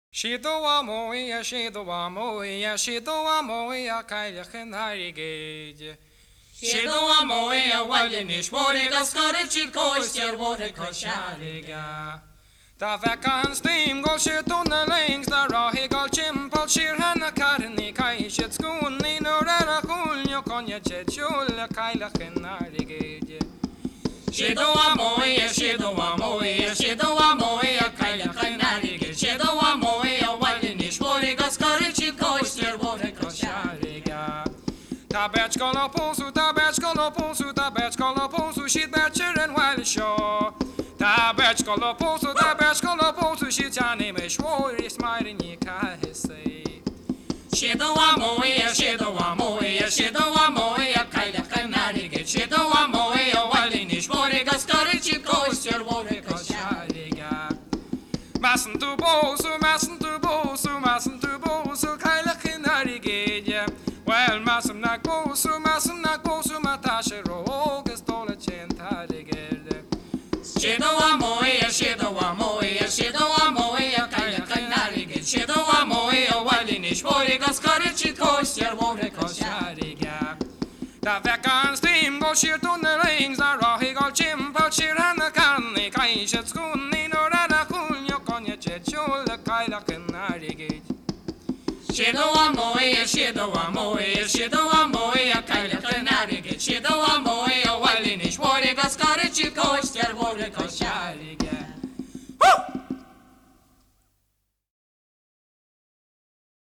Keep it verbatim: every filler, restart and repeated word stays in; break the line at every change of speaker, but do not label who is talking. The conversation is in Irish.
She do a moya, she do a moya, she do a moya, kaya khenari gege. She do a moya, walinish, moriga skarechit koister, moriga shariga. Da veckan steam går skjutorna längs där rahigol chimpal shirhana karni kai shit skun ni norara kul yo konja chechul kaila khenari gege. She do a moya, she do a moya, she do a moya, kaila khenari gege. She do a moya, walinish, moriga skarechit koister, moriga shariga. Ta betchkola posu, ta betchkola posu, ta betchkola posu, shit betcher and wild show. Ta betchkola posu, ta betchkola posu, shit jani me shwori smiley ni kahese. She do a moya, she do a moya, she do a moya, kaila kanari get. She do a moya, walinish, moriga skarechit koister, moriga shariga. Massen tu bosu, massen tu bosu, massen tu bosu, kaila kanari get. Well, massum nak bosu, massum nak bosu, matashe roga stola chentare gerde. She do a moya, she do a moya, she do a moya, kaila kanari get. She do a moya, walinish, moriga skarechit koister, moriga shariga. Da veckan steam går skjutorna längs där rahigol chimpal shirhana karni kai shit skun ni norara kul yo konja chechul kaila kanari get. She do a moya, she do a moya, she do a moya.